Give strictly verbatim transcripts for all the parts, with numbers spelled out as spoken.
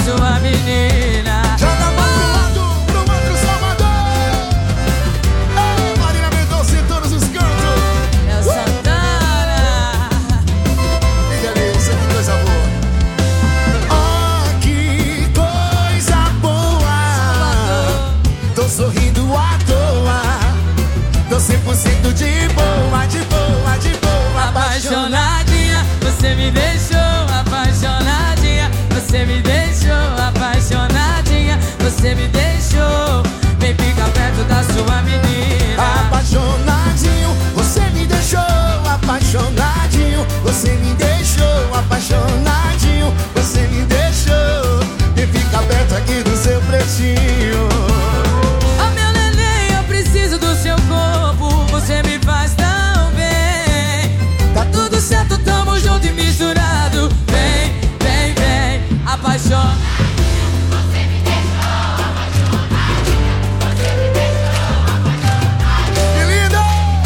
sua menina. Joga a mão pro lado, pro outro Salvador. Oh, Marina Mendonça em todos os cantos. É o Santana. Que delícia, que coisa boa. Oh, que coisa boa. Tô sorrindo à toa. Tô cem por cento de boa, de boa, de boa. Apaixonadinha, você me deixou. Apaixonadinha, você me deixou. Apaixonadinha, você me deixou. Vem ficar perto da sua menina. Apaixonadinho, você me deixou. Apaixonadinho, você me deixou. Apaixonadinho, você me deixou. Vem ficar perto aqui do seu pretinho. Oh, meu neném, eu preciso do seu corpo. Você me faz tão bem. Tá tudo certo, tamo junto e misturado. Vem, vem, vem, apaixona. Você me deixou apaixonadinho. Você me deixou apaixonadinho. Que lindo!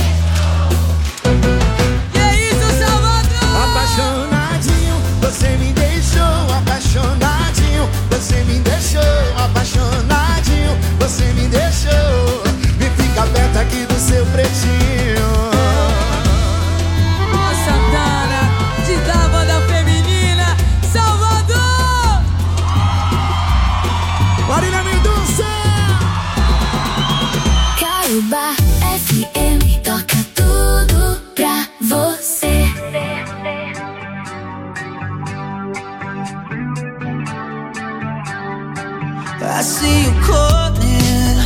E é isso, Salvador. Apaixonadinho, você me deixou. Apaixonadinho, você me deixou. Apaixonadinho, você me deixou. Me fica perto aqui do seu pretinho. Ô, Santana, de da banda feminina, Salvador. Marina Mendonça. Caiobá F M toca tudo pra você. I see you calling.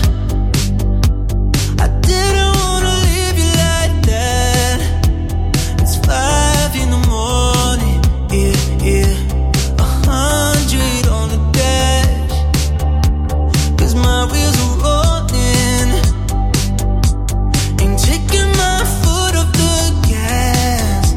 I didn't wanna leave you like that. It's five in the morning. Yeah, yeah. A hundred on the dash. 'Cause my wheels are rolling. Ain't taking my foot off the gas.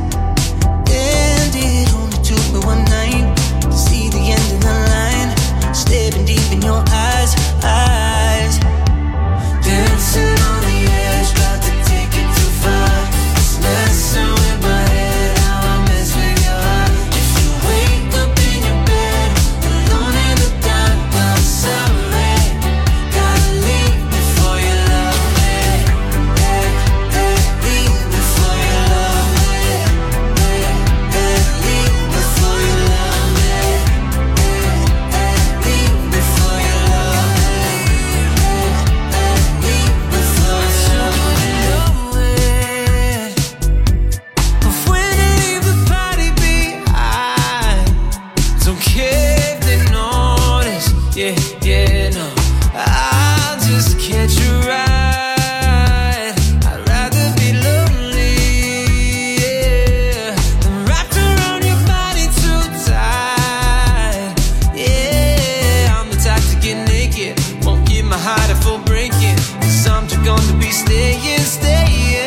And it only took me one night to see the end of the line. Staring deep in your eyes, eyes. Dancing on the edge, about to take it too far. It's messing with my head, how I mess with your heart. If you wake up in your bed, alone in the dark, I'm sorry. Gotta leave before you love me. Hey, hey, leave before you love me. Hey, hey, leave before you love me. Hey, hey, leave before you love me. Hey, hey, leave before you love me. But when you leave the party behind, don't care if they notice. Yeah, yeah, no. I'll just catch a ride. I'd rather be lonely, yeah, than wrapped around your body too tight. Yeah, I'm the type to get naked, won't give my heart a full breaking. 'Cause I'm just gonna be staying, staying.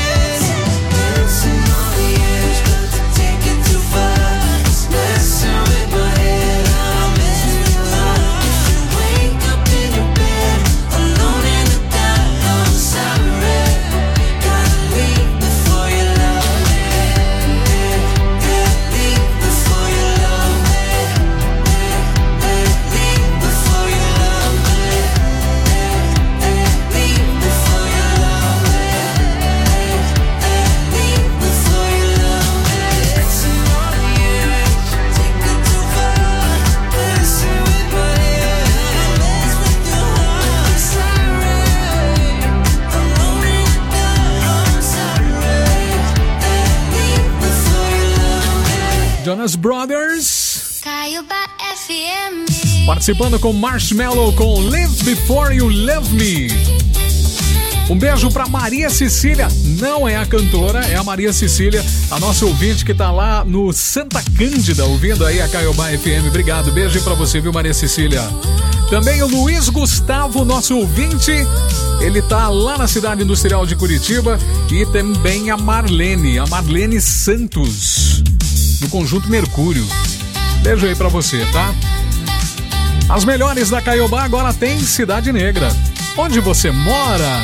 Dancing on the edge, about to take it too far. It's messing with my head, how I mess with your heart. If you wake up in your bed, alone in the dark, I'm sorry. Gotta leave before you love me. Hey, hey, leave before you love me. Hey, hey, leave before you love me. Hey, hey, leave before you love me. Hey, hey, leave before you love me. Dancing on the edge, take it too far. Dancing with my head, mess with your heart. I'm sorry, alone in the dark, I'm sorry. Hey, leave before you love me. Jonas Brothers Caiobá F M. participando com Marshmello com Live Before You Love Me. Um beijo pra Maria Cecília, não é a cantora, é a Maria Cecília, a nossa ouvinte que tá lá no Santa Cândida, ouvindo aí a Caiobá F M. Obrigado, beijo pra você, viu, Maria Cecília? Também o Luiz Gustavo, nosso ouvinte, ele tá lá na cidade industrial de Curitiba. E também a Marlene, a Marlene Santos, do Conjunto Mercúrio. Beijo aí pra você, tá? As melhores da Caiobá agora tem Cidade Negra. Onde você mora?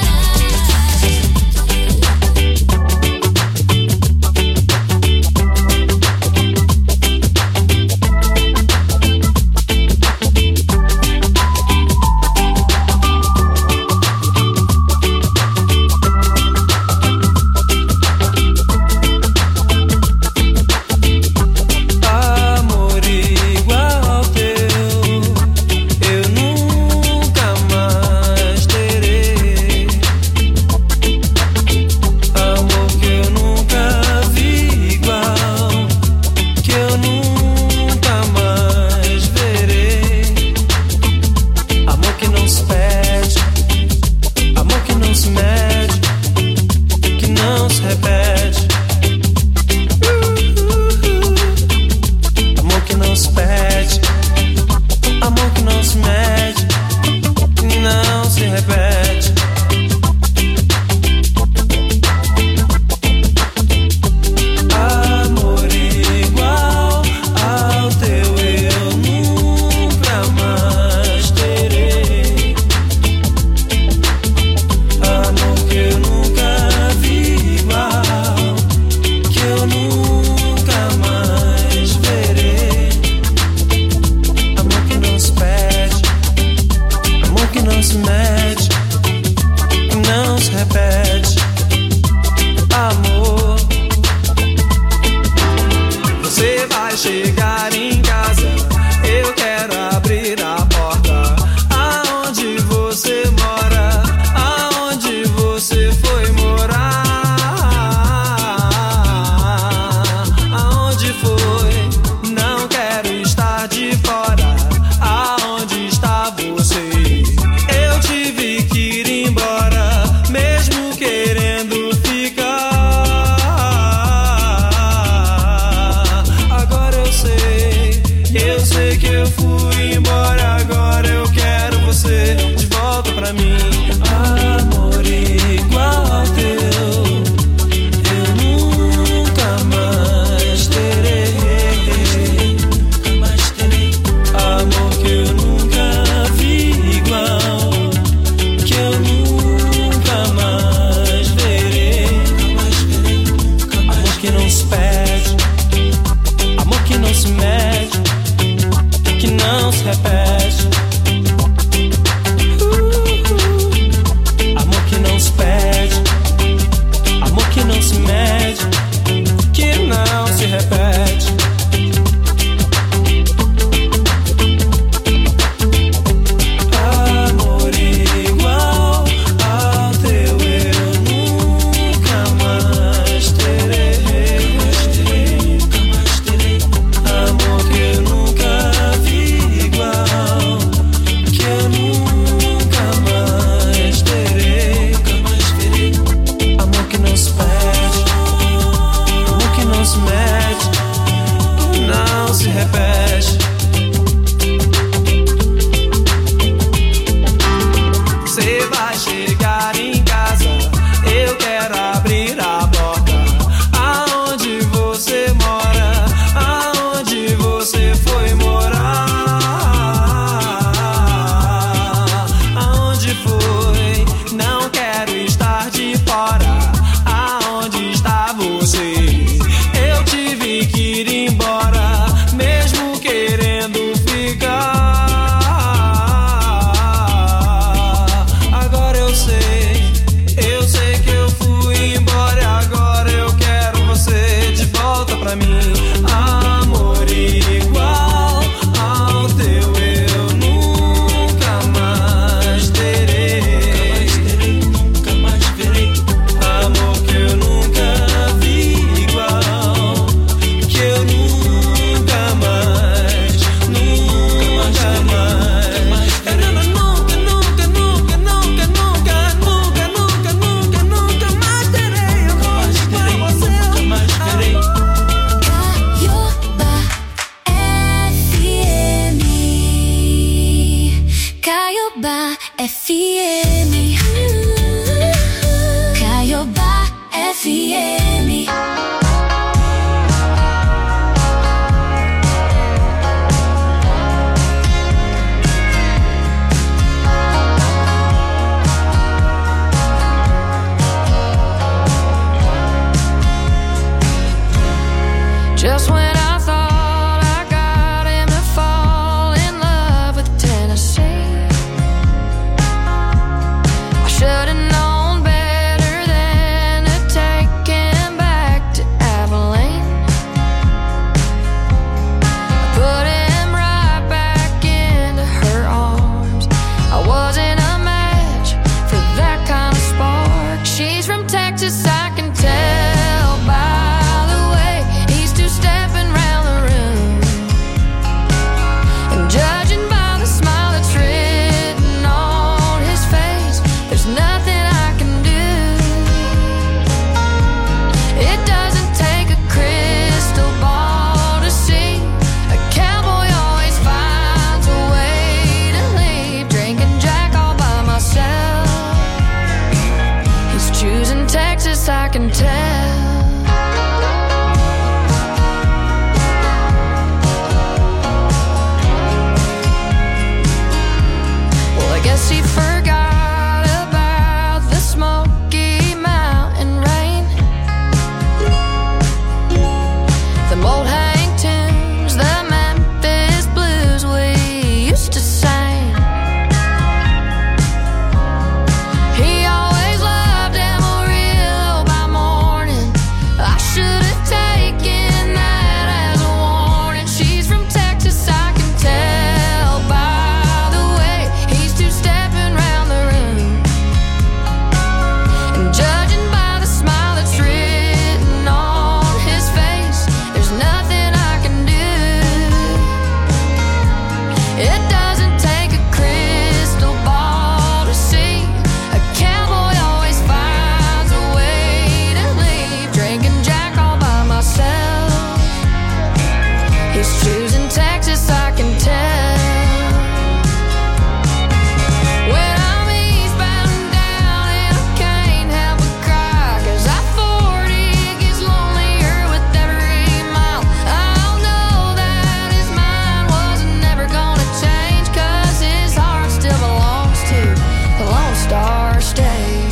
não se repete. Uh, amor que não se pede, amor que não se mede, que não se repete. Amor igual ao teu eu nunca mais terei, nunca mais terei. Amor que eu nunca vi igual, que eu nunca mais terei, nunca mais terei. Amor que não se pede, amor que não se mede, não se repete. Você vai chegar em casa, eu quero abrir a porta. Aonde você mora, aonde você foi morar, aonde foi, não quero estar de fora. Aonde está você? Eu tive que ir embora, mesmo querendo ficar. Agora eu sei, eu sei que eu fui embora e agora eu quero você de volta pra mim. Amor igual ao teu eu nunca mais terei, nunca mais verei. Amor que eu nunca vi igual, que eu nunca mais, nunca mais, eu nunca, nunca, nunca, nunca, nunca, nunca, nunca, nunca, nunca mais terei. Eu gosto para você, nunca mais verei. Caiobá F M. Caiobá F M. Just when I thought I got him to fall in love with Tennessee, I should have known better than to take him back to Abilene. I put him right back into her arms. I wasn't a match for that kind of spark. She's from Texas, I can tell by the way he's two-stepping round the room. And judging by the smile that's written on his face, there's nothing I can do. It doesn't take a crystal ball to see a cowboy always finds a way to leave. Drinking Jack all by myself, he's choosing Texas, I can tell. Well, I guess he forgot about the Smoky Mountain rain, the old hang tunes, the Memphis blues we used to sing. He always loved Amarillo by morning. I should have taken that as a warning. She's from Texas, I can tell by the way he's two-stepping round the room. And judging by the smile that's written on his face, there's nothing I can do. It doesn't take a crystal ball to see a cowboy always finds a way to leave. Drinking Jack all by myself, he's choosing Texas, I can tell. When I'm eastbound down and I can't help but cry, 'cause I forty gets lonelier with every mile. I'll know that his mind wasn't never gonna change, 'cause his heart still belongs to the Lone Star State.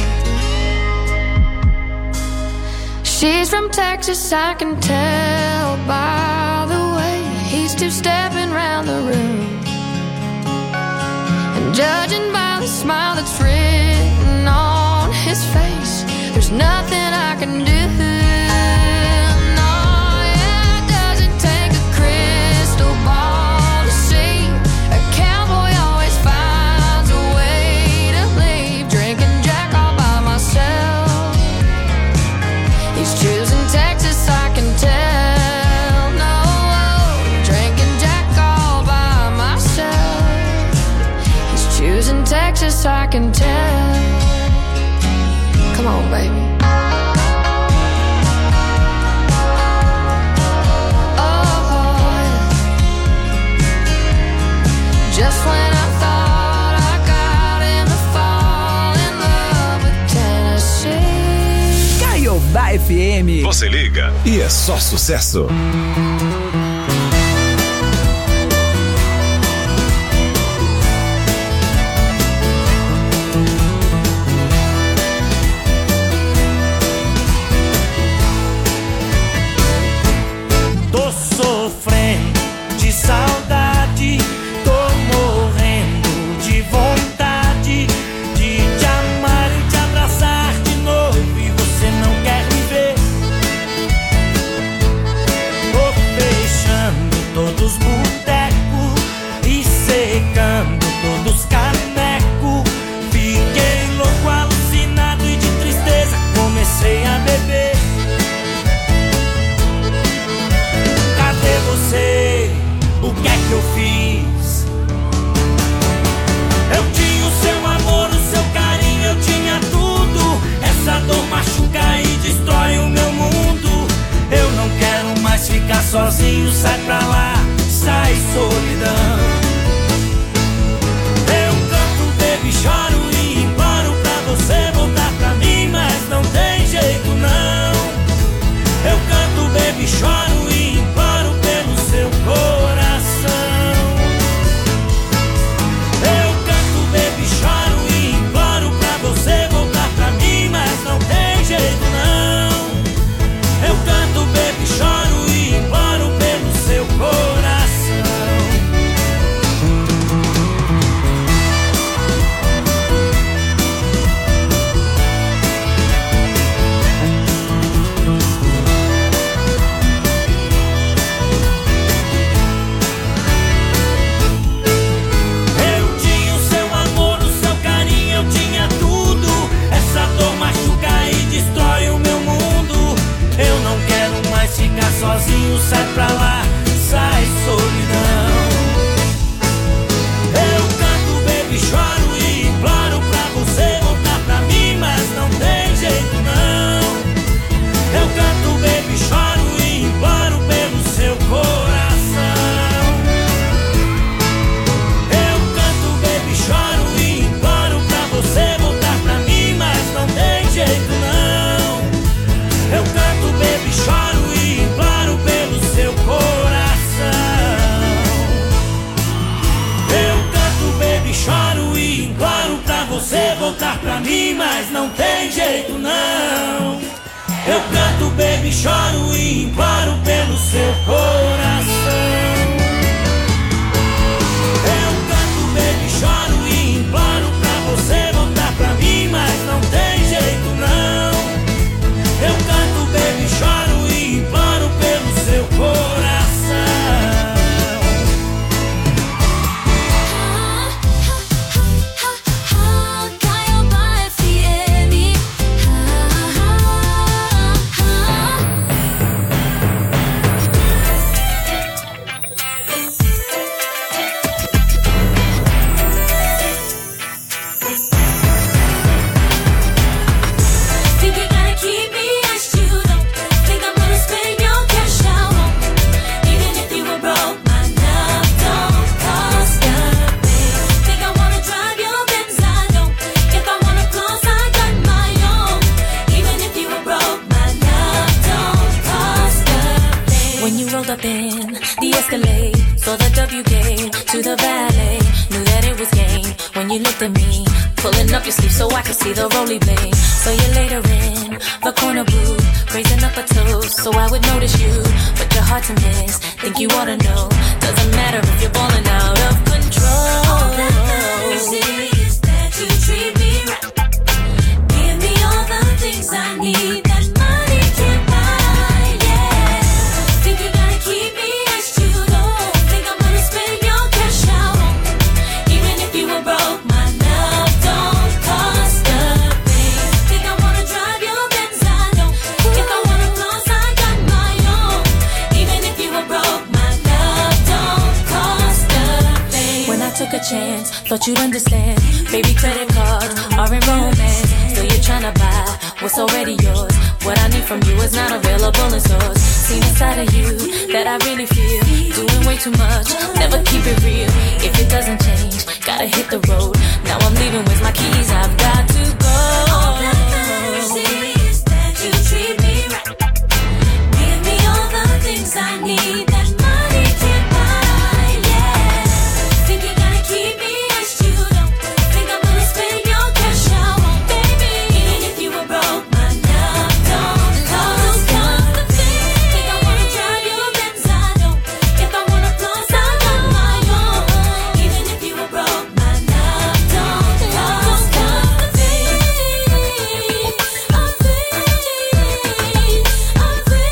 She's from Texas, I can tell by the way he's two-stepping round the room. Judging by the smile that's written on his face, there's nothing I can do. No, yeah, it doesn't take a crystal ball to see. A cowboy always finds a way to leave. Drinking Jack all by myself. He's choosing Texas, I can tell. No, drinking Jack all by myself. He's choosing Texas, I can tell. Come on, baby. Just when I thought I got him to fall in love with Tennessee. Caiobá F M. Você liga e é só sucesso. Tô sofrendo de saudade, tô morrendo de vontade de te amar e te abraçar de novo, e você não quer me ver. Tô fechando todos os botecos e secando todos os canecos. Fiquei louco, alucinado e de tristeza comecei a beber. Cadê você? O que é que eu fiz? Eu tinha o seu amor, o seu carinho, eu tinha tudo. Essa dor machuca e destrói o meu mundo. Eu não quero mais ficar sozinho, sai pra lá, sai solidão. Eu canto, baby, choro e imploro pra você voltar pra mim, mas não tem jeito não. Eu canto, baby, choro e imploro pelo seu coração. Eu canto, baby, choro e imploro pra você voltar pra mim, mas não tem jeito não. Eu canto, baby, choro e imploro pelo seu coração. Eu tinha o seu amor, o seu carinho, eu tinha tudo. Essa dor machuca e destrói o meu mundo. Eu não quero mais ficar sozinho, sai pra lá, sai solidão. Eu canto, baby, choro e imploro pra você voltar pra mim, mas não tem jeito não. Eu canto, baby, choro e imploro pelo seu coração. Eu canto, baby, choro e imploro pra você voltar pra mim, mas não tem jeito não. Eu canto, baby, choro e imploro pelo seu coração. Eu canto, baby, choro e imploro pra você voltar pra mim, mas não tem jeito não. Eu canto, baby, choro e imploro pelo seu coração. Eu canto, baby, choro e imploro pra você voltar pra mim, mas não tem jeito não. Eu canto, baby, choro e imploro pelo seu coração. Caiobá F M. Think you gotta keep me as you don't think I'm gonna spend your cash out on me. Even if you were broke, my love don't cost a thing. Think I wanna drive your Benz, I don't. If I wanna clothes, I got my own. Even if you were broke, my love don't cost a thing. When you rolled up in the Escalade, saw the W gate to the valet, knew that it was game when you looked at me, pulling up your sleeve so I could see the rolly blade. So you later in the corner booth, raising up a toast so I would notice you, but you're hard to miss. Think you ought to know, doesn't matter if you're balling out of control. All that matters is chance, thought you'd understand. Baby, credit cards are in romance. Still you're tryna buy what's already yours. What I need from you is not available in stores. Seen inside of you that I really feel. Doing way too much, never keep it real. If it doesn't change, gotta hit the road. Now I'm leaving with my keys, I've got to go. All that matters is that you treat me right. Give me all the things I need that money can't buy, yeah. Think you gotta keep me as you don't. Think I'm gonna spend your cash out on baby. Even if you were broke, my love don't cost the thing. Think I wanna drive your Benz, I don't. If I wanna floss, I got my own. Even if you were broke, my love don't cost the thing. I'm free, I'm free.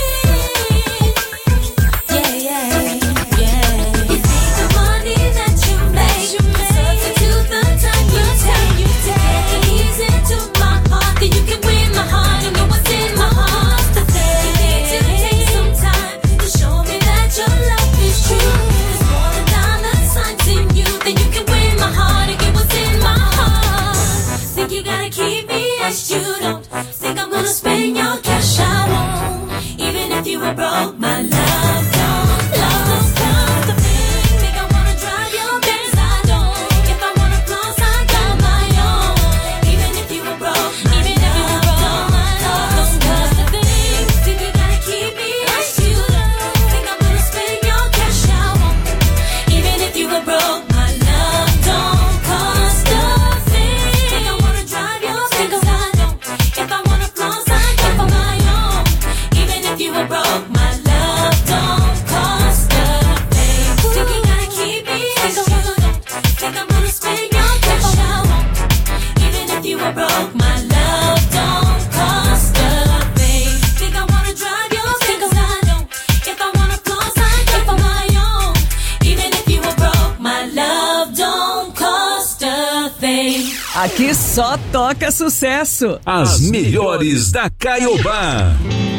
Yeah, yeah, yeah. You think the money that you make, substitute the time you take. Take it easy to my heart, then you can win my heart and know what's in my heart. You need to take some time to show me that your love is true. There's more than dollar signs in you, then you can win my heart and get what's in my heart. Think you gotta keep me as you don't. Think I'm gonna spend your cash, I won't. Even if you were broke, my love don't. Love don't the thing. Think I wanna drive your Benz, I don't. If I wanna floss, I got my own. Even if you were broke, my Even if you were love broke, don't. my love Love don't. don't the thing. Think you gotta keep me as you don't. Think I'm gonna spend your cash, I won't. Even if you were broke, my love don't cost a thing. Think I wanna drive your Benz, I don't. If I wanna floss, I got my own. Even if you were broke, my love don't cost a thing. Think you gotta keep me as you don't. Think I'm gonna spend your cash, I won't. Even if you were broke, my love don't cost a thing. Think I wanna drive your Benz, I don't. If I wanna floss, I got my own. Even if you were broke, my love don't cost a thing. Aqui só toca sucesso. As melhores da Caiobá.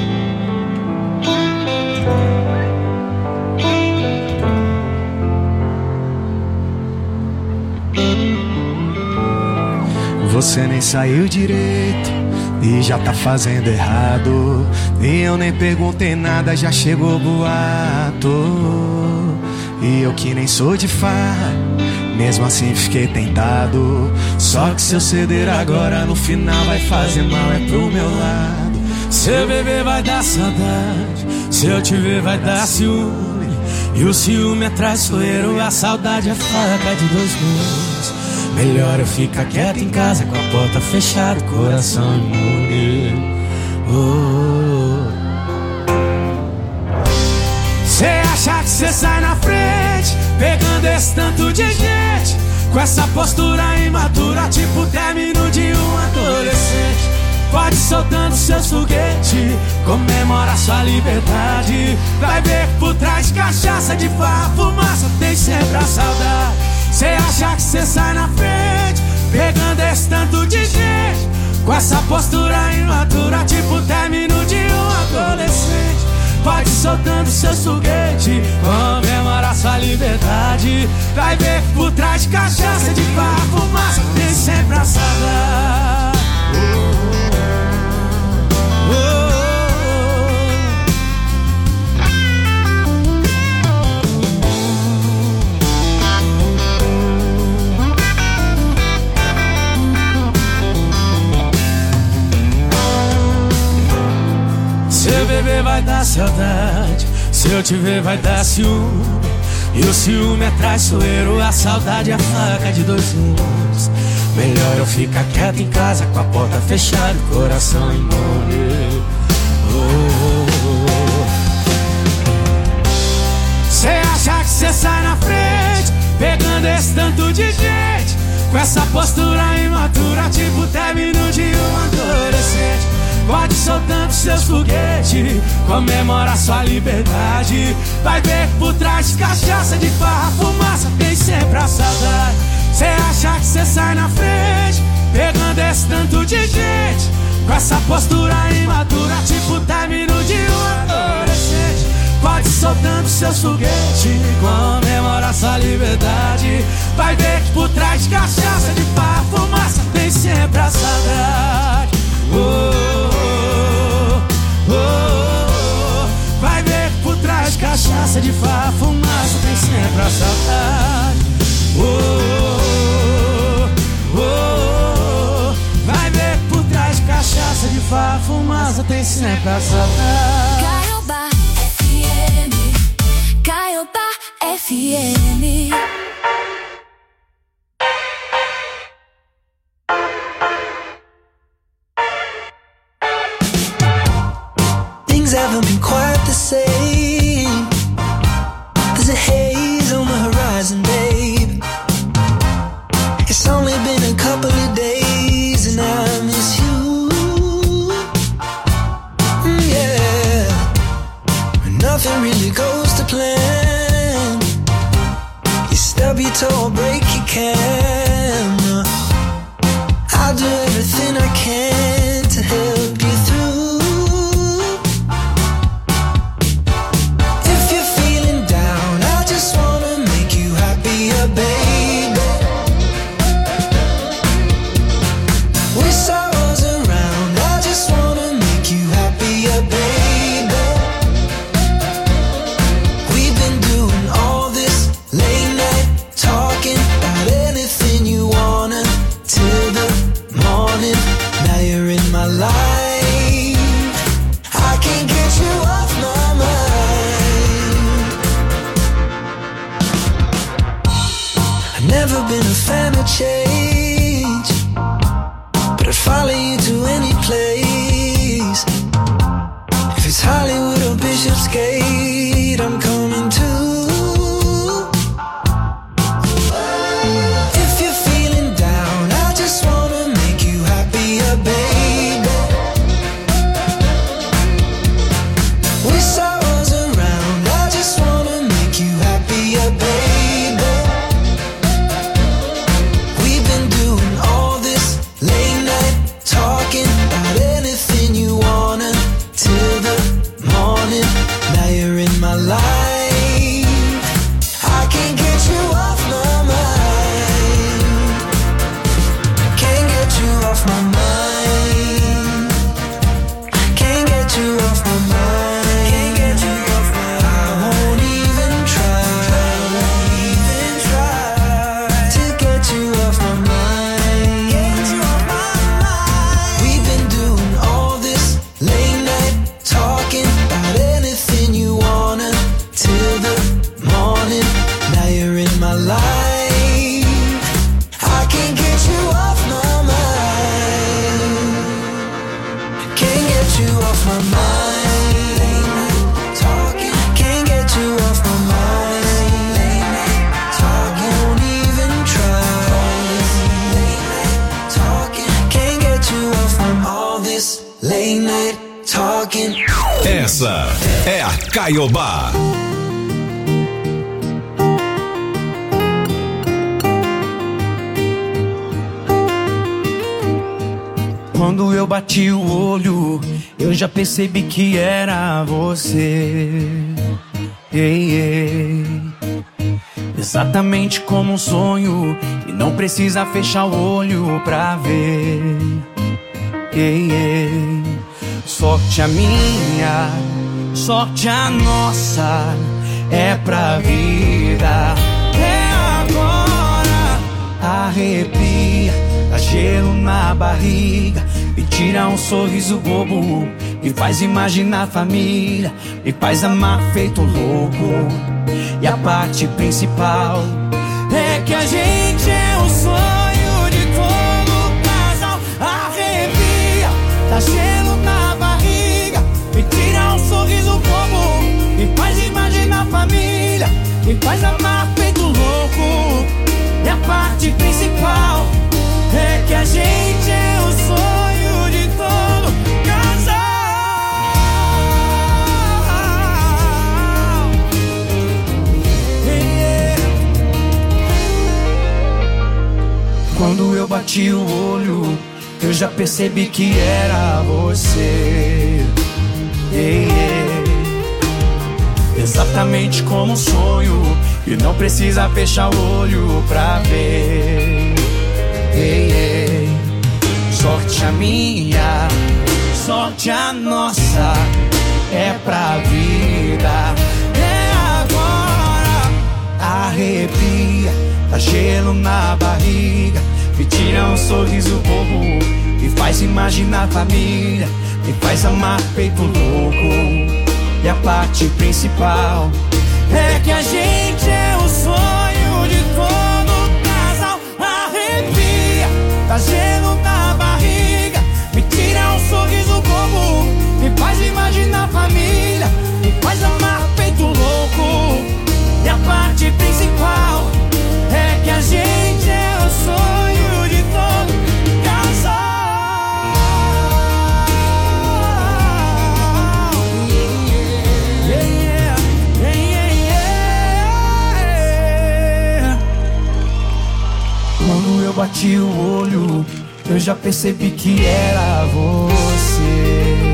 Você nem saiu direito e já tá fazendo errado. E eu nem perguntei nada, já chegou boato. E eu que nem sou de farra, mesmo assim fiquei tentado. Só que se eu ceder agora, no final vai fazer mal, é pro meu lado. Se eu beber vai dar saudade, se eu te ver vai dar ciúme. E o ciúme é traiçoeiro, a saudade é faca de dois gumes. Melhor eu ficar quieto em casa com a porta fechada, coração imune. Oh. Cê acha que cê sai na frente, pegando esse tanto de gente, com essa postura imatura, tipo término de um adolescente. Pode ir soltando seus foguetes, comemora sua liberdade. Vai ver que por trás de cachaça, de farra, fumaça, tem sempre a saudade. Cê acha que cê sai na frente, pegando esse tanto de gente, com essa postura imatura, tipo término de um adolescente. Pode ir soltando seus foguetes, comemora sua liberdade. Vai ver que por trás de cachaça, de farra, fumaça, tem sempre a saudade. Oh, oh, oh. Se eu beber vai dar saudade, se eu te ver vai dar ciúme. E o ciúme é traiçoeiro, a saudade é a faca de dois gumes. Melhor eu ficar quieto em casa com a porta fechada, coração imune. Oh, oh, oh. Cê acha que cê sai na frente, pegando esse tanto de gente, com essa postura imatura, tipo término de um adolescente. Pode ir soltando seus foguetes, comemora sua liberdade. Vai ver que por trás de cachaça, de farra, fumaça, tem sempre a saudade. Cê acha que cê sai na frente, pegando esse tanto de gente, com essa postura imatura, tipo término de um adolescente. Pode ir soltando seus foguetes, comemora sua liberdade. Vai ver que por trás de cachaça, de farra, fumaça, tem sempre a saudade. Oh, oh, oh, oh. Vai ver que por trás de cachaça, de farra, fumaça, tem sempre a saudade. Oh, oh, oh, oh. Vai ver que por trás de cachaça, de farra, fumaça, tem sempre a saudade. Caiobá F M, Caiobá F M. Things haven't been quite the same. There's a haze on the horizon, babe. It's only been a couple of days and I miss you. Mm, yeah. Nothing really goes to plan. You stub your toe or break your camera. I'll do everything I can to help you through. If you're feeling down, I just wanna make you happier, baby. With sorrows around, I just wanna make you happier, baby. We've been doing all this late night talking about anything you wanna till the morning. Now you're in my life. I can't get you off my mind. I've never been a fan of change, but I'd follow you to any place. If it's Hollywood or Bishopsgate, I'm coming too. If you're feeling down, I just wanna make you happier, baby. With sorrows around, I just wanna make you happier, baby. We've been doing all this late night talking about anything you wanna till the morning. Now you're in my life. I can't get you off my mind. Can't get you off my mind. Can't get you off my mind. Can't get you off my mind. I won't even try. Even try to get you off my mind. Get you off my mind. We've been doing all this late night talking about anything you wanna till the morning. Now you're in my life. I can't get you off my mind. Can't get you off my mind. Late night talking. Can't get you off my mind. Late night talking. Won't even try. Late night talking. Can't get you off from all this late night talking. Essa é a Caiobá. Quando eu bati o olho, eu já percebi que era você. Ei, ei. Exatamente como um sonho, e não precisa fechar o olho pra ver. Ei, ei. Sorte a minha, sorte a nossa, é pra vida. É agora, arrepia, dá gelo na barriga, me tira um sorriso bobo, me faz imaginar família, me faz amar feito louco. E a parte principal é que a gente é o sonho de todo casal. Arrepia, dá gelo na barriga, me tira um sorriso bobo, me faz imaginar família, me faz amar feito louco. E a parte principal é que a gente é o sonho de todo casal. Yeah. Quando eu bati o olho, eu já percebi que era você. Yeah, yeah. exatamente como um sonho, e não precisa fechar o olho pra ver. Ei, ei. Sorte a minha, sorte a nossa, é pra vida. É agora, arrepia, dá gelo na barriga, me tira um sorriso bobo, me faz imaginar família, me faz amar feito louco. E a parte principal é que a gente é o sonho de todo casal. Arrepia, dá gelo na barriga, me tira um sorriso bobo, me faz imaginar família, me faz amar feito louco. E a parte principal é que a gente é o sonho de todo casal. Quando eu bati o olho, eu já percebi que era você.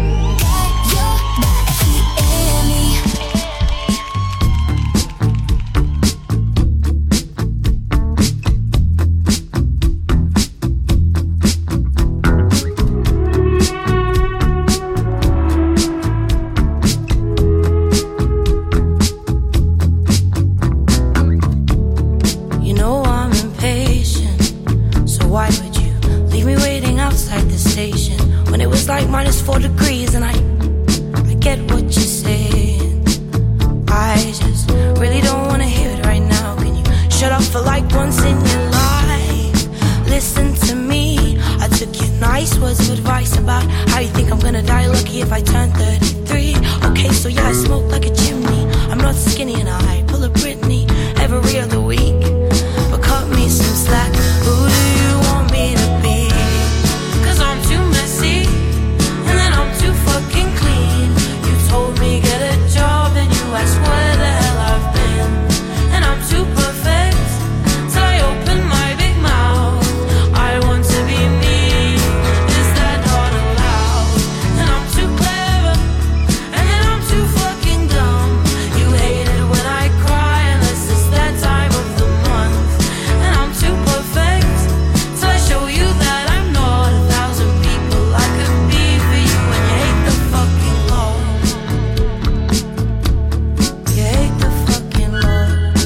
Minus four degrees and I, I get what you're saying. I just really don't wanna hear it right now. Can you shut up for like once in your life? Listen to me, I took your nice words of advice about how you think I'm gonna die lucky if I turn thirty-three. Okay, so yeah, I smoke like a chimney, I'm not skinny and I pull a Britney every other week. But cut me some slack, who do you want me to be? Cause I'm too messy, fucking clean. You told me get a job and you asked where the hell I've been. And I'm too perfect till I open my big mouth. I want to be me, is that not allowed? And I'm too clever, and then I'm too fucking dumb. You hate it when I cry unless it's that time of the month. And I'm too perfect till I show you that I'm not a thousand people I could be for you. And you hate the fucking law. You hate the fucking law.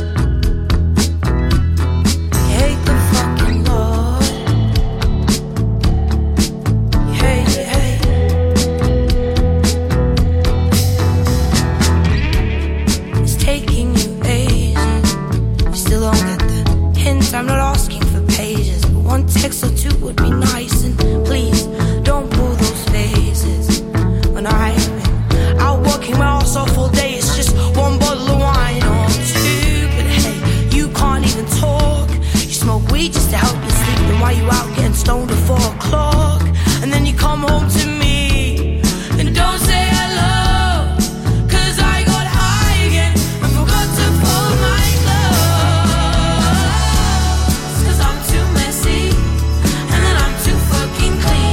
You hate the fucking law. You hate it, hate it. It's taking you ages. You still don't get the hint. I'm not asking for pages, but one text or two would be nice. And please don't pull those faces. When I've been out working my ass off all day, it's just one bottle of wine or two. But hey, you can't even talk. You smoke weed just to help you sleep. Then why you out getting stoned at four o'clock? And then you come home to me and don't say hello. Cause I got high again and forgot to pull my clothes. Cause I'm too messy and then I'm too fucking clean.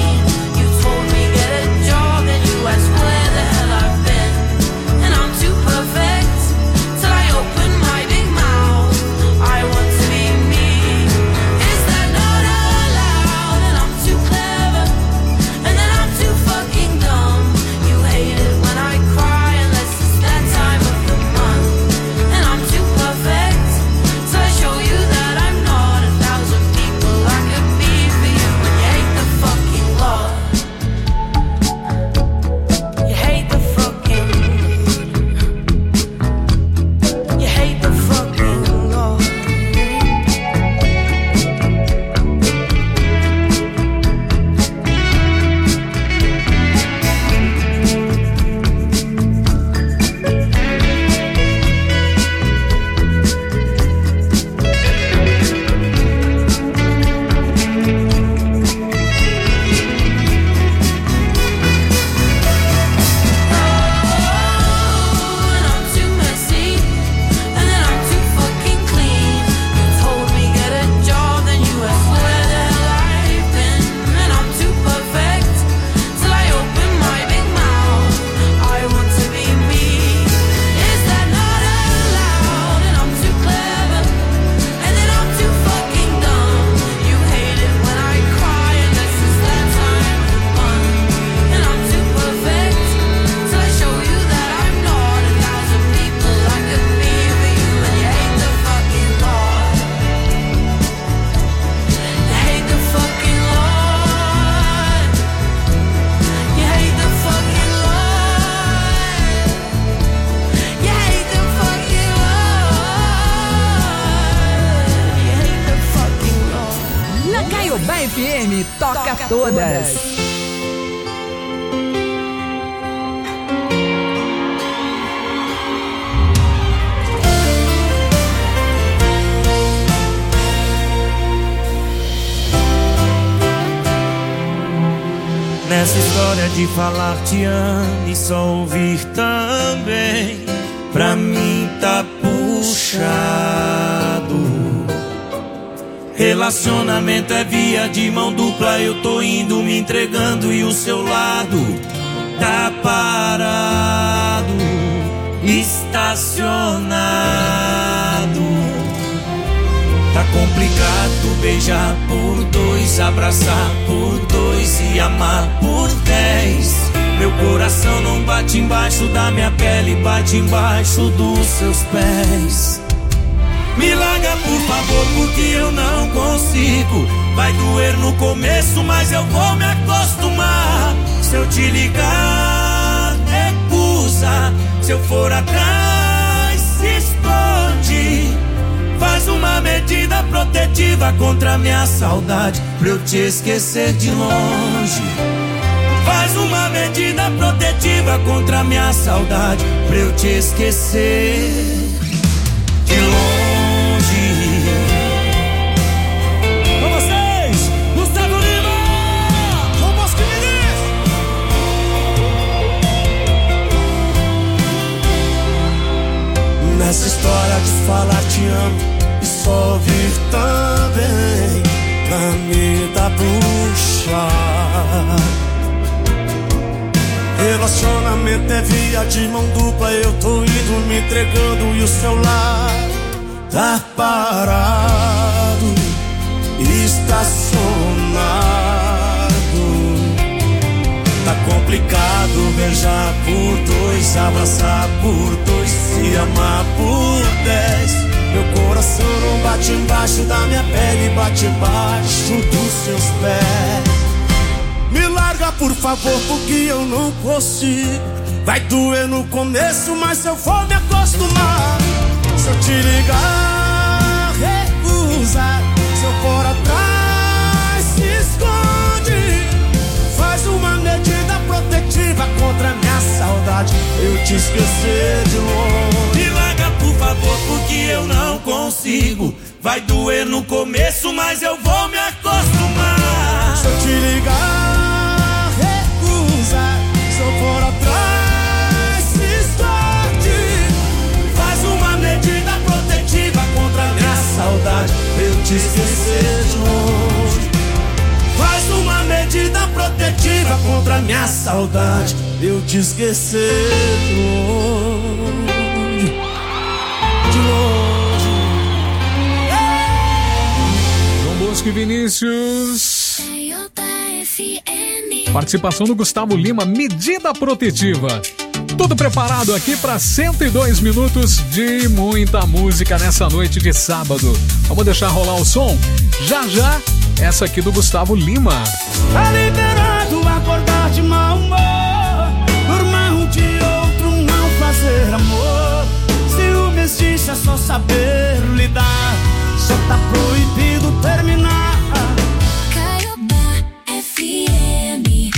Caiobá F M toca todas. Nessa história de falar te amo e só ouvir também, pra mim tá puxado. Relacionamento é via de mão dupla, eu tô indo me entregando e o seu lado tá parado, estacionado. Tá complicado beijar por dois, abraçar por dois e amar por dez. Meu coração não bate embaixo da minha pele, bate embaixo dos seus pés. Me larga por favor, porque eu não consigo. Vai doer no começo, mas eu vou me acostumar. Se eu te ligar, recusa. Se eu for atrás, se esconde. Faz uma medida protetiva contra a minha saudade, pra eu te esquecer de longe. Faz uma medida protetiva contra a minha saudade, pra eu te esquecer de longe. Com vocês, Gustavo Lima, com Bosque Vinícius. Nessa história de falar te amo e só ouvir também, pra mim tá puxado. Relacionamento é via de mão dupla, eu tô indo me entregando e o seu lado tá parado, estacionado. Tá complicado beijar por dois, abraçar por dois, se amar por dez. Meu coração não bate embaixo da minha pele, bate embaixo dos seus pés. Me larga por favor, porque eu não consigo. Vai doer no começo, mas eu vou me acostumar. Se eu te ligar, recusa. Se eu for atrás, se esconde. Faz uma medida protetiva contra a minha saudade, eu te esquecer de longe. Me larga por favor, porque eu não consigo. Vai doer no começo, mas eu vou me acostumar. Se eu te ligar, recusa. Se eu for atrás, se esconde. Faz uma medida protetiva contra a minha saudade, pra eu te esquecer de longe. Faz uma medida protetiva contra a minha saudade, eu te esquecer de longe, de longe. João Bosco e Vinícius. Participação do Gustavo Lima, medida protetiva. Tudo preparado aqui para cento e dois minutos de muita música nessa noite de sábado. Vamos deixar rolar o som? Já já, essa aqui do Gustavo Lima. Tá liberado acordar de mau humor, dormir um de outro, não fazer amor. Ciúme existe, é só saber lidar. Só tá proibido terminar. Caiobá F M.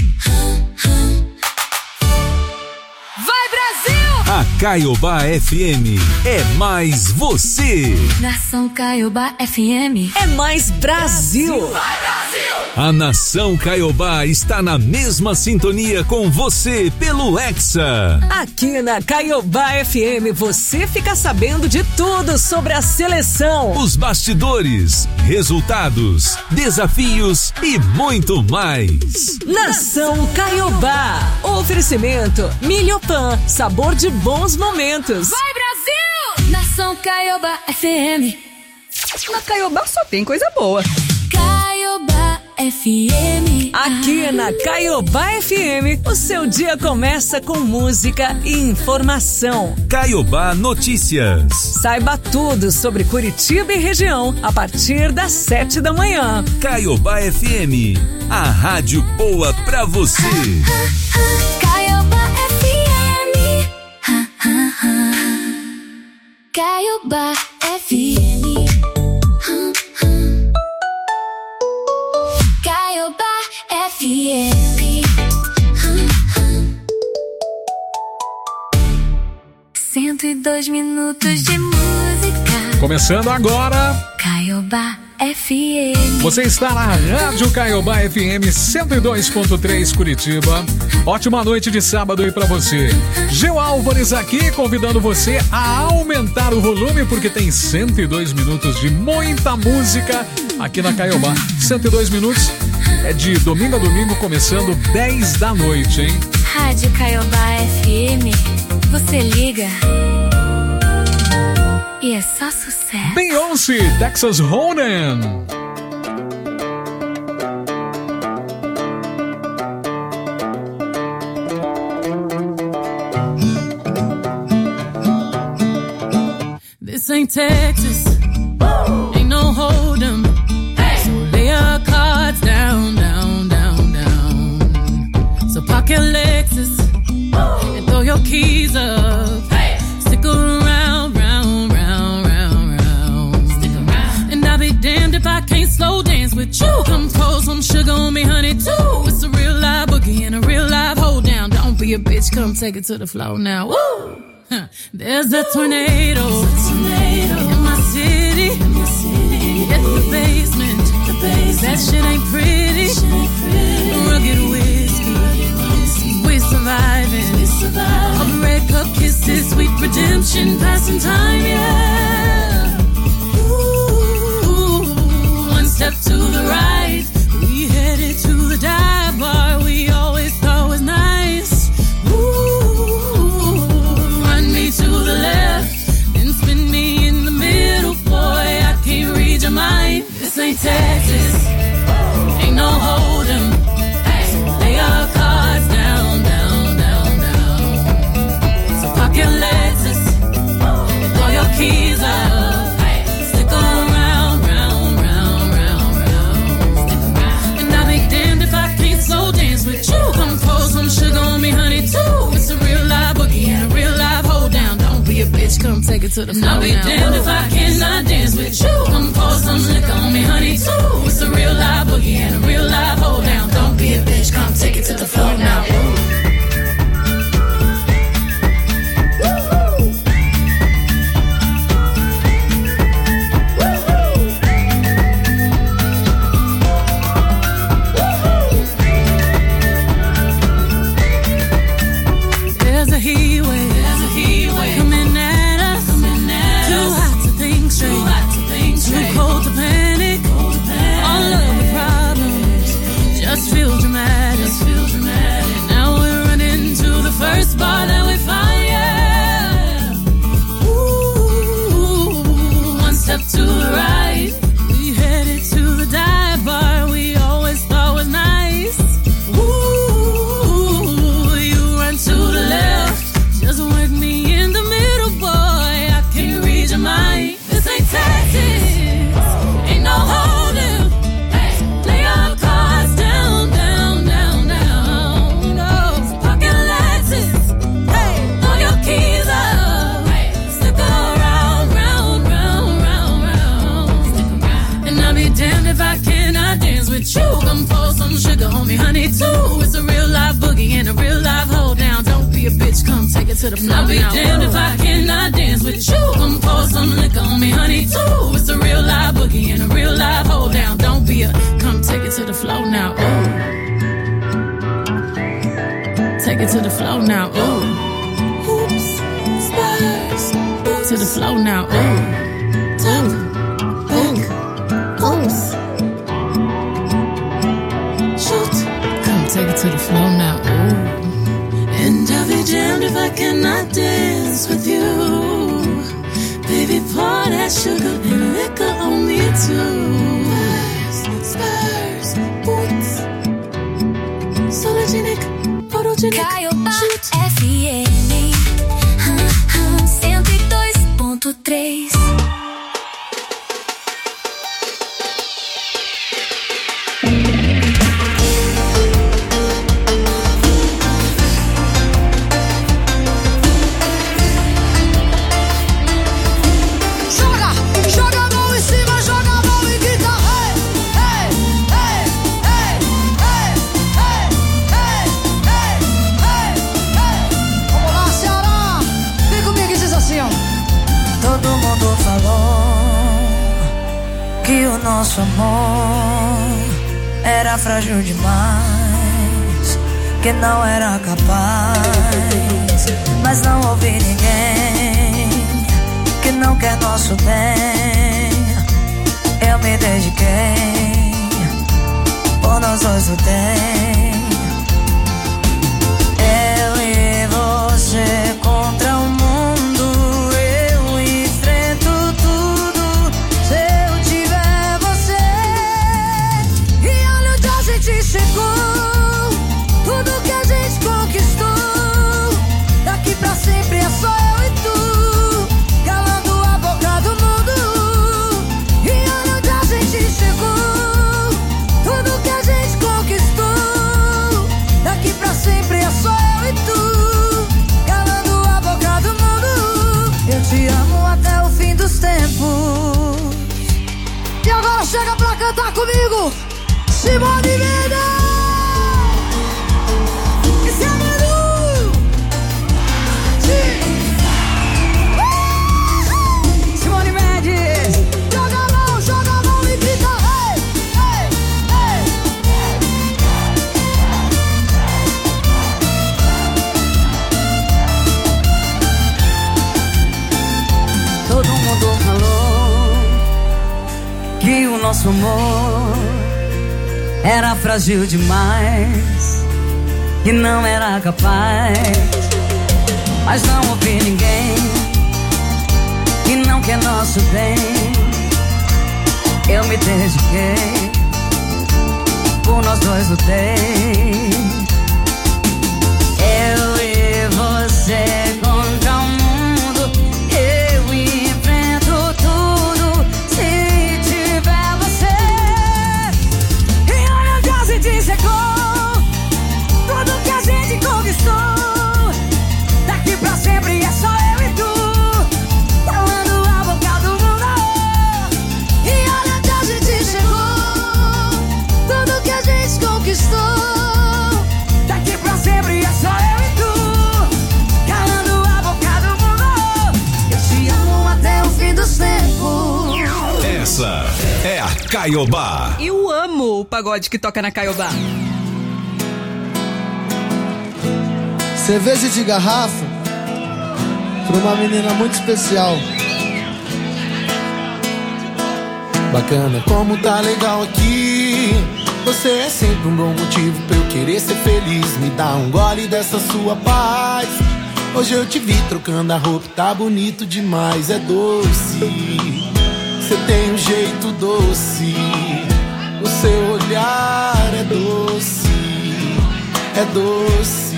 Vai, Brasil! A Caiobá F M é mais você. Nação Caiobá F M. É mais Brasil. Vai, Brasil! A Nação Caiobá está na mesma sintonia com você pelo Hexa. Aqui na Caiobá F M você fica sabendo de tudo sobre a seleção, os bastidores, resultados, desafios e muito mais. Nação Caiobá. Oferecimento Milhopan, sabor de bons momentos. Vai, Brasil! Nação Caiobá F M. Na Caiobá só tem coisa boa. Caiobá F M. Aqui na Caiobá F M, o seu dia começa com música e informação. Caiobá Notícias. Saiba tudo sobre Curitiba e região a partir das sete da manhã. Caiobá F M, a rádio boa pra você. Caiobá F M. Caiobá F M. dois minutos de música. Começando agora. Caiobá F M. Você está na Rádio Caiobá F M cento e dois ponto três Curitiba. Ótima noite de sábado aí pra você. Gil Álvares aqui convidando você a aumentar o volume porque tem cento e dois minutos de muita música aqui na Caiobá. cento e dois minutos é de domingo a domingo começando dez da noite, hein? Rádio Caiobá F M. Você liga e é só sucesso. Beyoncé, Texas Hold'em. This ain't Texas, ain't no Hold'em. So lay your cards down, down, down, down. So park your Lexus and throw your keys up. Stick around, round, round, round, round. Stick around. And I'll be damned if I can't slow dance with you. Come pour some sugar on me, honey, too. It's a real live boogie and a real live hold down. Don't be a bitch, come take it to the floor now. Woo! Huh. There's a tornado, There's a tornado in my city. In my city. Get the basement. The basement. That shit ain't pretty. Shit ain't pretty. Rugged whiskey. We surviving. We surviving. All the red cup kisses, sweet redemption, passing time, yeah. Ooh, one step to the right, we headed to the dive bar we always thought was nice. Ooh, run me to the left, then spin me in the middle, boy, I can't read your mind. This ain't Texas, ain't no Hold'em. Lay your cards down, down, down, down. So park your Lexus and throw your keys up. Stick around, round, round, round, round. And I'll be damned if I can't slow dance with you. Come pour some sugar on me, honey, too. It's a real live boogie and a real live hold down. Don't be a bitch, come take it to the floor. And I'll be damned if I cannot dance with you. Come pour some liquor on me, honey, too. It's a real live boogie and a real live hold down. Don't be a bitch, come take it to the floor now. There's a heat wave, there's a heat wave coming at us, coming at too us. Hot to think straight, too hot to think straight, too cold to panic, cold to panic. All of the problems just feel dramatic, just feel dramatic. Now we're running to the first bar that we find, yeah. Ooh, one step to the right, we headed to the dive bar we always thought was nice. Ooh, you run to the left, just work me in the middle, boy, I can't read your mind. This ain't Texas, ain't no Hold'em. Lay your cards down, down, down, down. No, so park your Lexus, hey, throw your keys up. Stick around, round, round, round, round. Stick around. And I'll be damned if I cannot dance with you. Come pour some sugar on me, honey, too. It's a real live boogie and a real live hold down. Don't be a bitch, come take it to the floor. I'll be damned if I cannot dance with you. Come pour some liquor on me, honey, too. It's a real live boogie and a real live hold down. Don't be a, come take it to the floor now. Ooh. Take it to the floor now. Ooh. Hoops, spurs, boots. To the floor now. Ooh. Ooh. Back, hoops. Shoot. Come take it to the floor now. Ooh. And I'll be damned if I cannot dance with you. Baby, pour that sugar and liquor on me too. Spurs, boots, sologenic, photogenic. Caiobá F M cento e dois ponto três. Vamos amor era frágil demais, que não era capaz, mas não houve ninguém que não quer nosso bem. Eu me dediquei, por nós dois lutei. Eu e você contra o mundo, eu enfrento tudo se eu tiver você. E olha onde a gente chegou, tudo que a gente conquistou. Daqui pra sempre é só eu e tu, calando a boca do mundo. E olha onde a gente chegou, tudo que a gente conquistou. Daqui pra sempre é só eu e tu, calando a boca do mundo. Eu te amo até o fim dos tempos. E agora chega pra cantar comigo, Simone Mendes. Esse é o Manu. Uh! Simone Mendes. Joga a mão, joga a mão e grita. Ei, ei, ei. Todo mundo falou que o nosso amor era frágil demais, que não era capaz, mas não houve ninguém que não quer nosso bem. Eu me dediquei, por nós dois lutei. Eu e você contra o mundo, eu enfrento tudo se tiver você. E olha onde a gente chegou, tudo que a gente conquistou. Daqui pra sempre é só eu e tu, calando a boca do mundo. E olha onde a gente chegou, tudo que a gente conquistou. Daqui pra sempre é só eu e tu, calando a boca do mundo. Eu te amo até o fim dos tempos. Essa é a Caiobá. Eu amo o pagode que toca na Caiobá. Cerveja de garrafa pra uma menina muito especial. Bacana, como tá legal aqui. Você é sempre um bom motivo pra eu querer ser feliz. Me dá um gole dessa sua paz. Hoje eu te vi trocando a roupa, tá bonito demais. É doce, você tem um jeito doce. O seu olhar é doce, é doce.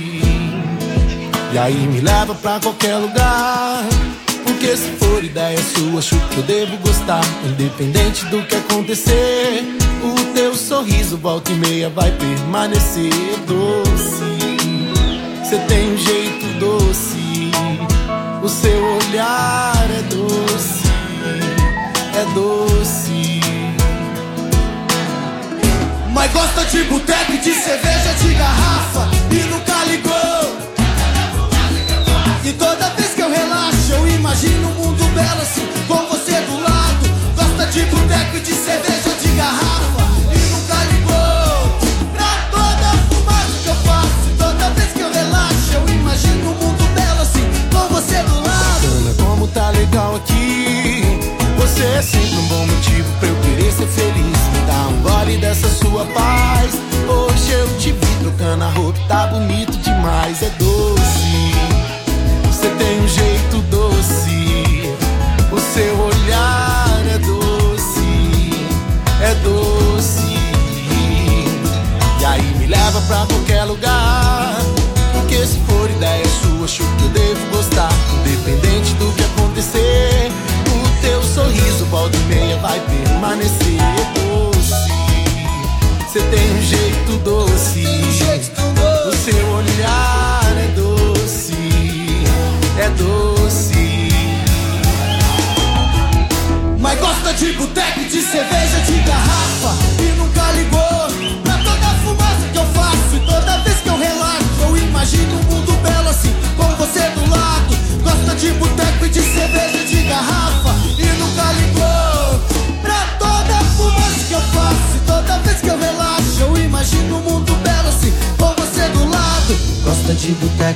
E aí me leva pra qualquer lugar, porque se for ideia sua, acho que eu devo gostar. Independente do que acontecer, o teu sorriso volta e meia vai permanecer doce. Você tem um jeito doce, o seu olhar é doce, é doce. Mas gosta de boteco e de cerveja de garrafa e nunca ligou. E toda vez que eu relaxo, eu imagino um mundo belo assim, com você do lado. Gosta de boteco e de cerveja de garrafa e nunca ligou pra toda a fumaça que eu faço. E toda vez que eu relaxo, eu imagino um mundo belo assim, com você do lado. Bacana, como tá legal aqui. Você é sempre um bom motivo pra eu querer ser feliz. Me dá um gole dessa sua paz. Hoje eu te vi trocando a roupa, tá bonito demais. É doce, você tem um jeito doce, o seu olhar é doce, é doce. E aí me leva pra qualquer lugar, porque se for ideia sua, acho que eu devo gostar. Independente do que acontecer, o teu sorriso volta e meia vai permanecer doce. Você tem um jeito doce, o seu olhar é doce, é doce. Mas gosta de boteco e de cerveja de garrafa e nunca ligou pra toda a fumaça que eu faço. E toda vez que eu relaxo, eu imagino um mundo belo assim, com você do lado. Gosta de boteco e de cerveja de garrafa e nunca ligou pra toda a fumaça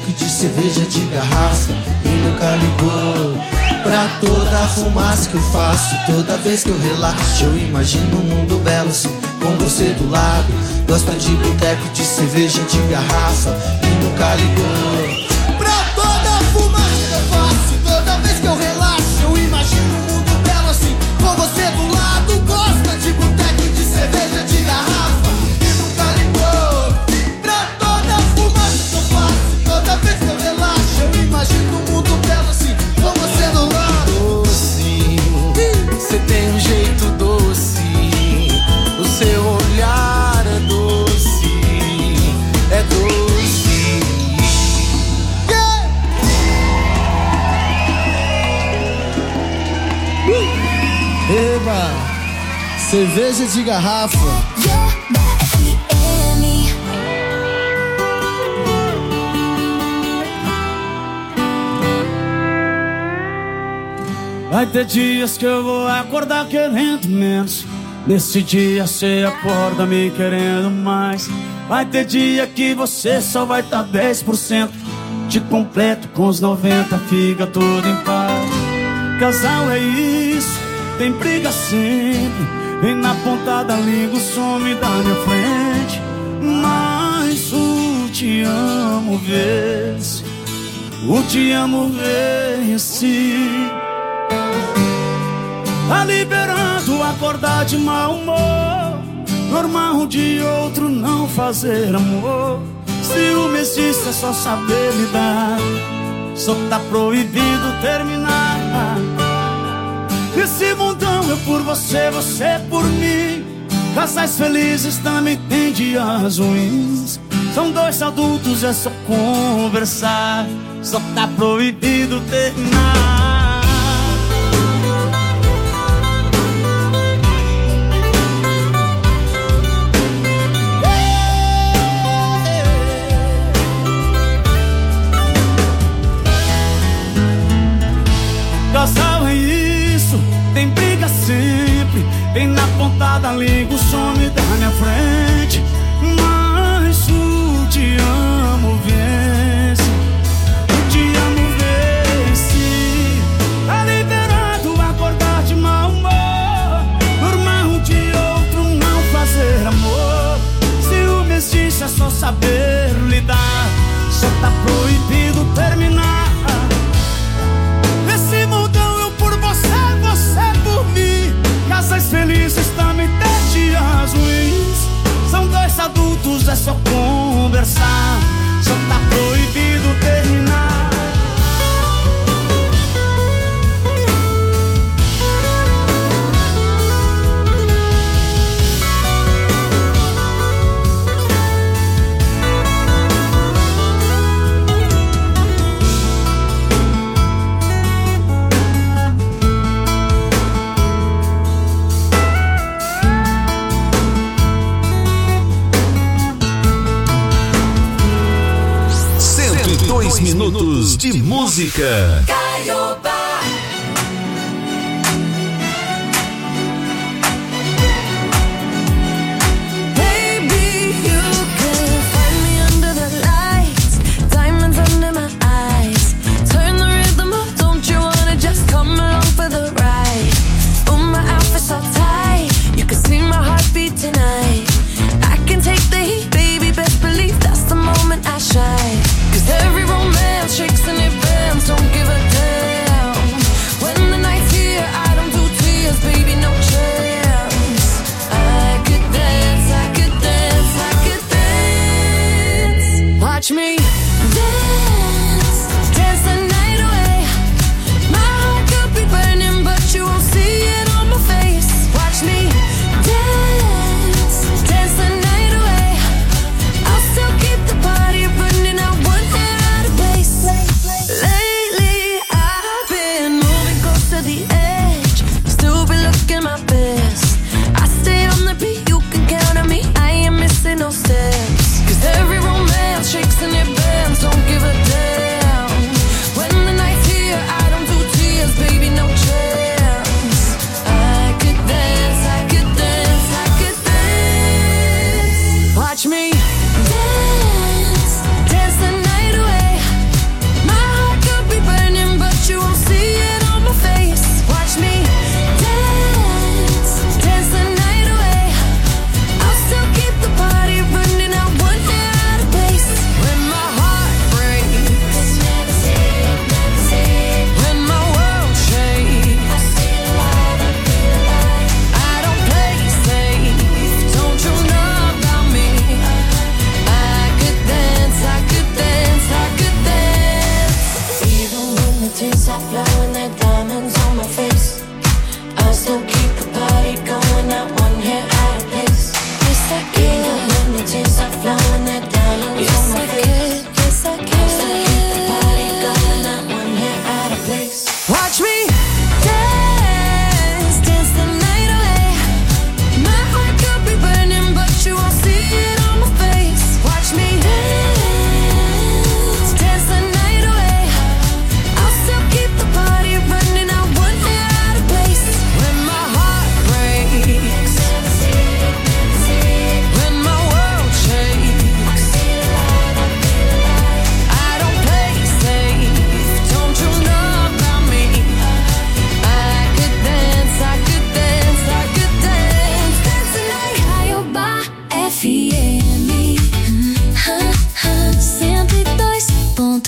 boteco de cerveja de garrafa e nunca ligou pra toda a fumaça que eu faço. Toda vez que eu relaxo, eu imagino um mundo belo assim, com você do lado. Gosta de boteco de cerveja de garrafa e nunca ligou pra toda a fumaça que eu faço. Toda vez que eu relaxo, eu imagino um mundo belo assim, com você do lado. Gosta de boteco de cerveja de garrafa e nunca ligou pra toda a fumaça que eu faço. Toda vez que eu relaxo, eu imagino um mundo belo assim, com você do lado. Doce, você tem um jeito doce, o seu olhar é doce, é doce. Yeah! Eba, cerveja de garrafa. Vai ter dias que eu vou acordar querendo menos, nesse dia cê acorda me querendo mais. Vai ter dia que você só vai tá dez por cento de completo, com os noventa fica tudo em paz. Casal é isso, tem briga sempre, vem na ponta da língua, some da minha frente. Mas o te amo vence, o te amo vence. Tá liberando acordar de mau humor, normal um de outro não fazer amor. Ciúme existe, é só saber lidar, só tá proibido terminar. Esse mundão eu por você, você por mim. Casais felizes também tem dias ruins. São dois adultos, é só conversar, só tá proibido terminar. Casal é isso, tem briga sempre, vem na ponta da língua, some da minha frente. Mas o te amo vence, o te amo vence. Tá liberado acordar de mau humor, normal um de outro não fazer amor. Ciúme existe, é só saber lidar, só tá proibido terminar. Esse mundão eu por você, você por mim. Casais felizes também tem dias ruins. São dois adultos, é só conversar, só tá proibido terminar. Dois minutos de música. Caioba. Baby, you can find me under the lights, diamonds under my eyes. Turn the rhythm up, don't you wanna just come along for the ride? Oh, my outfit's so tight, you can see my heartbeat tonight. I can take the heat, baby, best believe that's the moment I shine. Cause every romance shakes and it bends, don't give a damn. When the night's here, I don't do tears, baby, no chance. I could dance, I could dance, I could dance. Watch me dance, dance the night away. My heart could be burning, but you won't see it on my face. Watch me dance, dance the night away. I'll still keep the party burning, I won't head out of place. Lately I've been moving close to the edge, still been looking my best. I stay on the beat, you can count on me, I ain't missing no steps. Cause every romance shakes and it bends, don't give a damn. When the night's here, I don't do tears, baby, no chance. I could dance, I could dance, I could dance. Watch me dance, dance the night away.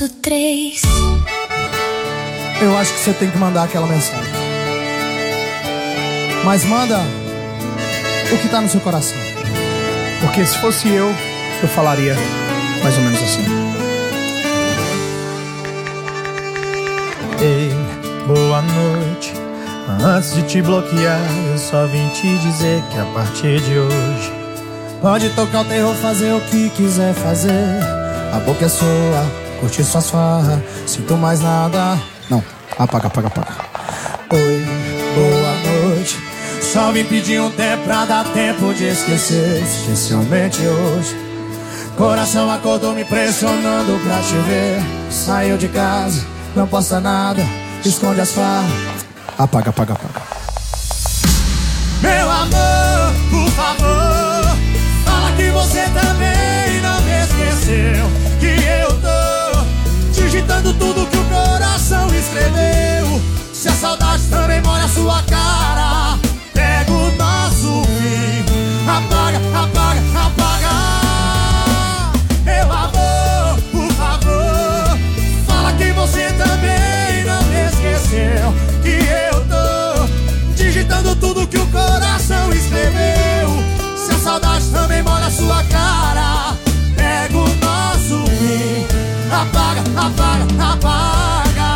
conto três. Eu acho que você tem que mandar aquela mensagem. Mas manda o que tá no seu coração. Porque se fosse eu, eu falaria mais ou menos assim. Ei, boa noite. Antes de te bloquear, eu só vim te dizer que a partir de hoje pode tocar o terror, fazer o que quiser fazer. A boca é sua, curtir suas farras. Sinto mais nada. Não, apaga, apaga, apaga. Oi, boa noite. Só vim pedir um tempo pra dar tempo de esquecer. Especialmente hoje. Coração acordou me pressionando pra te ver. Saiu de casa, não posta nada, esconde as farras. Apaga, apaga, apaga. Meu amor, por favor, fala que você também não me esqueceu. Que eu tô digitando tudo que o coração escreveu. Se a saudade também molha a sua cara, pega o nosso fim. Apaga, apaga, apaga. Meu amor, por favor, fala que você também não me esqueceu. Que eu tô digitando tudo que o coração escreveu. Se a saudade também molha a sua cara, pega o nosso fim. Apaga, apaga, apaga.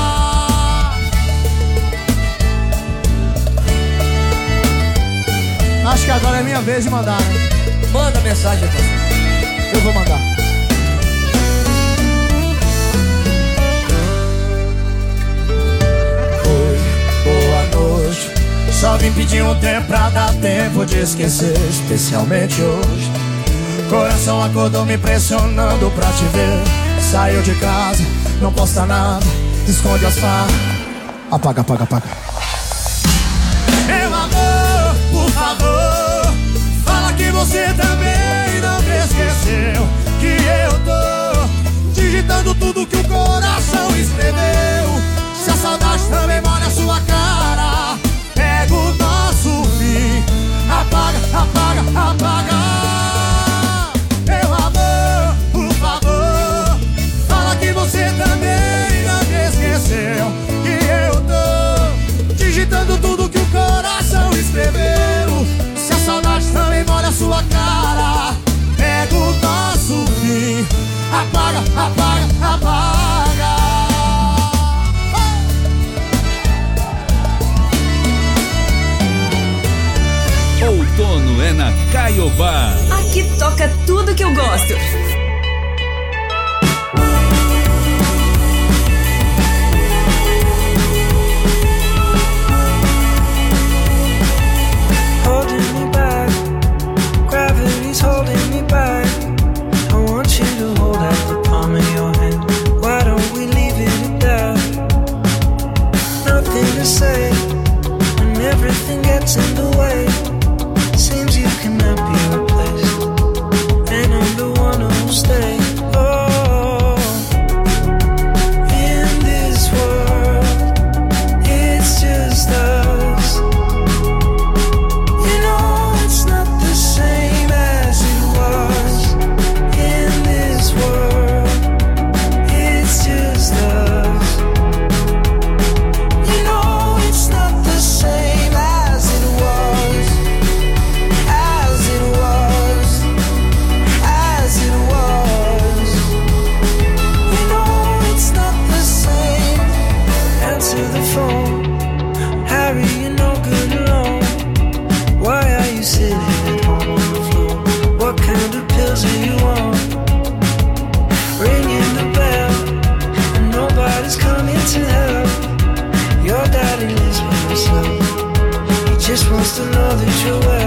Acho que agora é minha vez de mandar, né? Manda mensagem, pastor. Eu vou mandar. Oi, boa noite. Só vim pedir um tempo pra dar tempo de esquecer. Especialmente hoje. Coração acordou me pressionando pra te ver. Saiu de casa, não posta nada, esconde as farras. Apaga, apaga, apaga. Meu amor, por favor, fala que você também não me esqueceu. Que eu tô digitando tudo que o coração escreveu. Se a saudade também molha a sua cara, pega o nosso fim. Apaga, apaga, apaga. Meu amor, por favor, fala que você também não me esqueceu. Que eu tô digitando tudo que o coração escreveu. Se a saudade também molha a sua cara, pega o nosso fim. Apaga, apaga, apaga. Outono é na Caiobá. Aqui toca tudo que eu gosto. Holding me back, gravity's holding me back. I want you to hold out the palm of your hand. Why don't we leave it at that? Nothing to say when everything gets in the way. Seems you cannot be replaced, and I'm the one who'll stay. Oh, in this world, it's just us. You know it's not the same as it was. In this world, it's just us. You know it's not the same as it was. As it was. As it was. You know it's not the same. Answer the phone. Harry, you're no good alone. Why are you sitting at home on the floor? What kind of pills are you on? Ringing the bell, and nobody's coming to help. Your daddy lives by himself. He just wants to know that you're well.